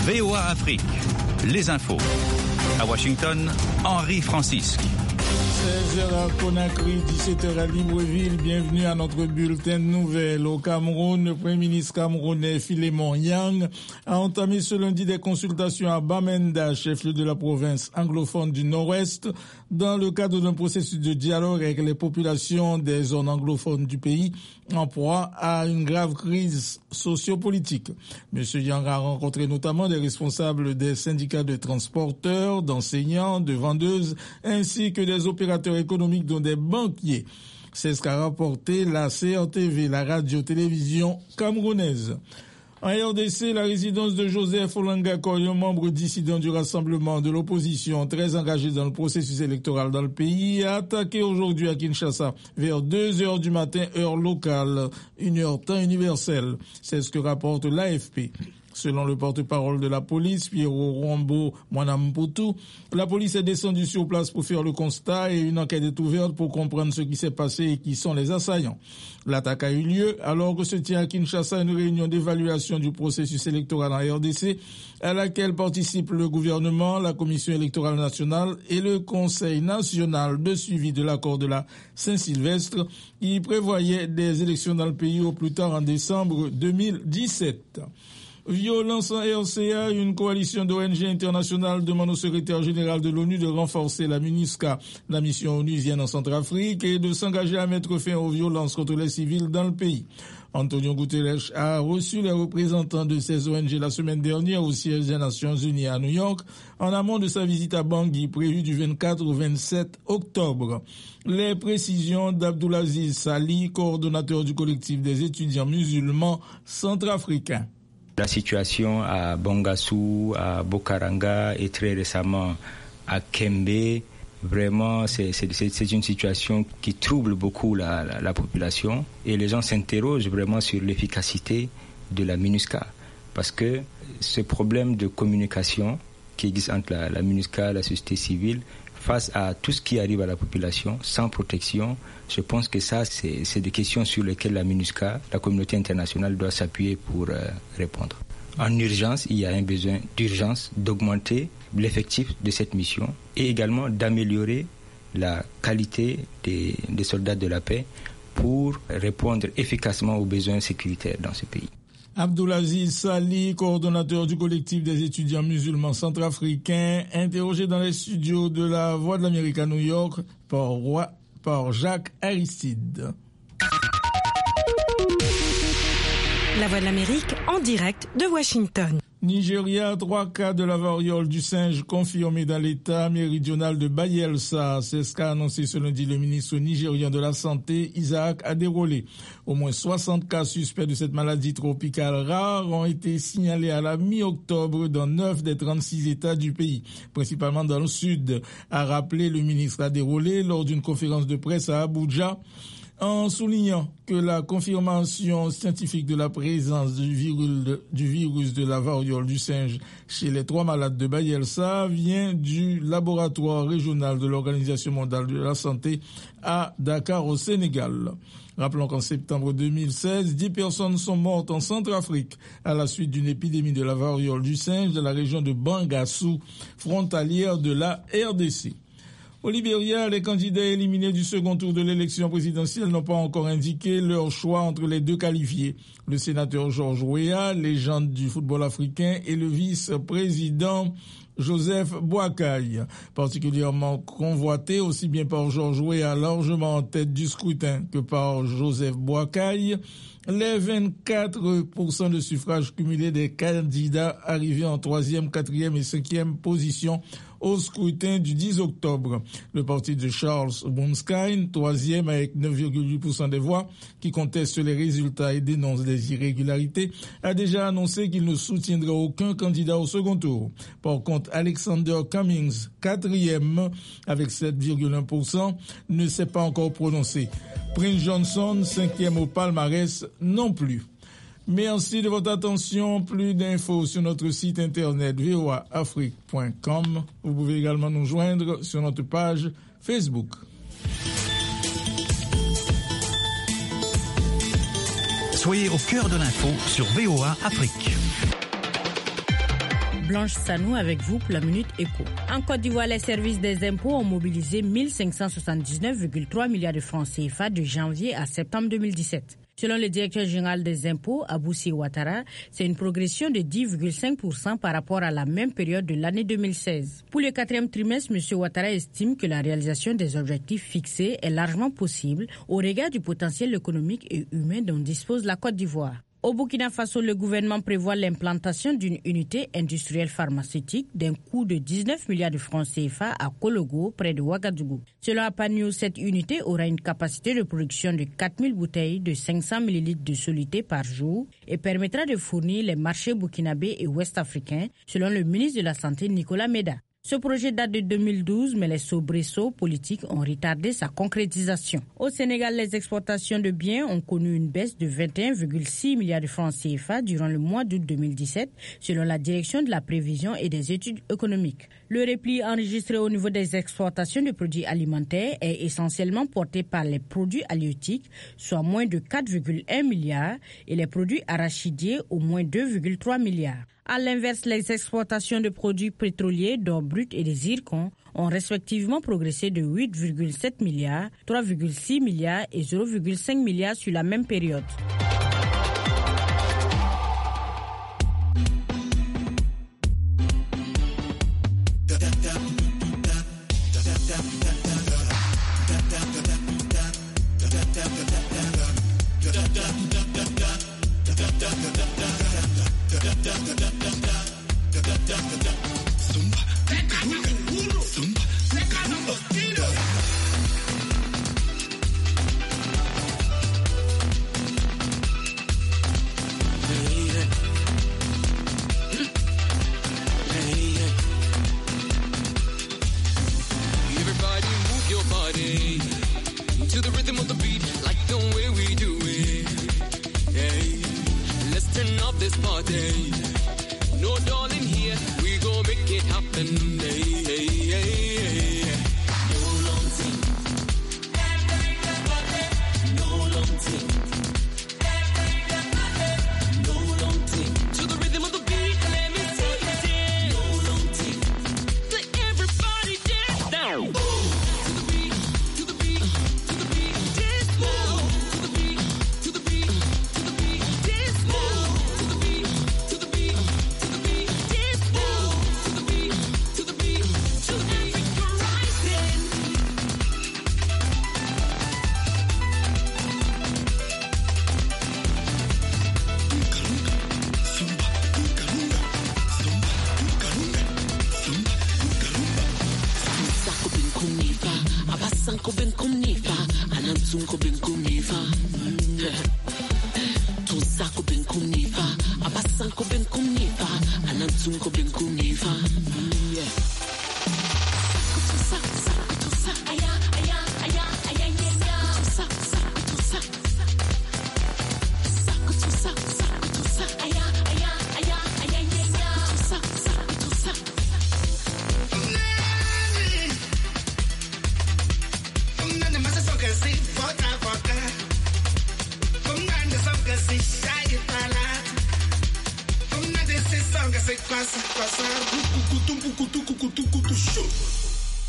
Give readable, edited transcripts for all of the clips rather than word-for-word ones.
VOA Afrique, les infos. À Washington, Henri Francisque. 16h à Conakry, 17h à Libreville. Bienvenue à notre bulletin de nouvelles. Au Cameroun, le Premier ministre camerounais Philémon Yang a entamé ce lundi des consultations à Bamenda, chef-lieu de la province anglophone du Nord-Ouest, dans le cadre d'un processus de dialogue avec les populations des zones anglophones du pays en proie à une grave crise sociopolitique. M. Yang a rencontré notamment des responsables des syndicats de transporteurs, d'enseignants, de vendeuses, ainsi que des opérateurs économiques dont des banquiers. C'est ce qu'a rapporté la CRTV, la radio-télévision camerounaise. En RDC, la résidence de Joseph Olanga Koyo, membre dissident du Rassemblement de l'opposition, très engagé dans le processus électoral dans le pays, a attaqué aujourd'hui à Kinshasa vers 2h du matin, heure locale, 1h temps universel. C'est ce que rapporte l'AFP. Selon le porte-parole de la police, Pierrot Rombo Mwanamputu, la police est descendue sur place pour faire le constat et une enquête est ouverte pour comprendre ce qui s'est passé et qui sont les assaillants. L'attaque a eu lieu alors que se tient à Kinshasa une réunion d'évaluation du processus électoral en RDC à laquelle participent le gouvernement, la Commission électorale nationale et le Conseil national de suivi de l'accord de la Saint-Sylvestre qui prévoyait des élections dans le pays au plus tard en décembre 2017. Violence en RCA, une coalition d'ONG internationales demande au secrétaire général de l'ONU de renforcer la MINUSCA, la mission onusienne en Centrafrique, et de s'engager à mettre fin aux violences contre les civils dans le pays. Antonio Guterres a reçu les représentants de ces ONG la semaine dernière au siège des Nations Unies à New York, en amont de sa visite à Bangui prévue du 24 au 27 octobre. Les précisions d'Abdoulaziz Sali, coordonnateur du collectif des étudiants musulmans centrafricains. La situation à Bangassou, à Bokaranga et très récemment à Kembe, vraiment c'est une situation qui trouble beaucoup la population et les gens s'interrogent vraiment sur l'efficacité de la MINUSCA parce que ce problème de communication qui existe entre la MINUSCA et la société civile face à tout ce qui arrive à la population sans protection, je pense que ça, c'est des questions sur lesquelles la MINUSCA, la communauté internationale, doit s'appuyer pour répondre. En urgence, il y a un besoin d'urgence d'augmenter l'effectif de cette mission et également d'améliorer la qualité des soldats de la paix pour répondre efficacement aux besoins sécuritaires dans ce pays. Abdoulaziz Sali, coordonnateur du collectif des étudiants musulmans centrafricains, interrogé dans les studios de la Voix de l'Amérique à New York par Jacques Aristide. La Voix de l'Amérique en direct de Washington. Nigeria, 3 cas de la variole du singe confirmés dans l'état méridional de Bayelsa. C'est ce qu'a annoncé ce lundi le ministre nigérian de la Santé, Isaac Aderole. Au moins 60 cas suspects de cette maladie tropicale rare ont été signalés à la mi-octobre dans 9 des 36 États du pays, principalement dans le sud, a rappelé le ministre Aderole lors d'une conférence de presse à Abuja, en soulignant que la confirmation scientifique de la présence du virus de la variole du singe chez les 3 malades de Bayelsa vient du laboratoire régional de l'Organisation mondiale de la santé à Dakar au Sénégal. Rappelons qu'en septembre 2016, 10 personnes sont mortes en Centrafrique à la suite d'une épidémie de la variole du singe dans la région de Bangassou, frontalière de la RDC. Au Libéria, les candidats éliminés du second tour de l'élection présidentielle n'ont pas encore indiqué leur choix entre les deux qualifiés. Le sénateur George Weah, légende du football africain, et le vice-président Joseph Boakai, particulièrement convoité aussi bien par George Weah, largement en tête du scrutin, que par Joseph Boakai. Les 24% de suffrages cumulés des candidats arrivés en 3e, 4e et 5e position au scrutin du 10 octobre. Le parti de Charles Bumstein, 3e avec 9,8% des voix, qui conteste les résultats et dénonce des irrégularités, a déjà annoncé qu'il ne soutiendra aucun candidat au second tour. Par contre, Alexander Cummings, 4e avec 7,1%, ne s'est pas encore prononcé. Prince Johnson, 5e au palmarès, non plus. Merci de votre attention. Plus d'infos sur notre site internet voaafrique.com. Vous pouvez également nous joindre sur notre page Facebook. Soyez au cœur de l'info sur VOA Afrique. Blanche Sanou avec vous pour la Minute Éco. En Côte d'Ivoire, les services des impôts ont mobilisé 1579,3 milliards de francs CFA de janvier à septembre 2017. Selon le directeur général des impôts, Aboussi Ouattara, c'est une progression de 10,5% par rapport à la même période de l'année 2016. Pour le quatrième trimestre, M. Ouattara estime que la réalisation des objectifs fixés est largement possible au regard du potentiel économique et humain dont dispose la Côte d'Ivoire. Au Burkina Faso, le gouvernement prévoit l'implantation d'une unité industrielle pharmaceutique d'un coût de 19 milliards de francs CFA à Kologo, près de Ouagadougou. Selon APANEW, cette unité aura une capacité de production de 4000 bouteilles de 500 ml de soluté par jour et permettra de fournir les marchés burkinabés et ouest-africains, selon le ministre de la Santé Nicolas Méda. Ce projet date de 2012, mais les soubresauts politiques ont retardé sa concrétisation. Au Sénégal, les exportations de biens ont connu une baisse de 21,6 milliards de francs CFA durant le mois d'août 2017, selon la direction de la prévision et des études économiques. Le repli enregistré au niveau des exportations de produits alimentaires est essentiellement porté par les produits halieutiques, soit moins de 4,1 milliards, et les produits arachidiers au moins 2,3 milliards. À l'inverse, les exportations de produits pétroliers, d'or brut et des zircons ont respectivement progressé de 8,7 milliards, 3,6 milliards et 0,5 milliards sur la même période.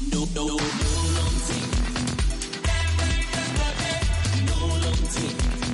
No long thing.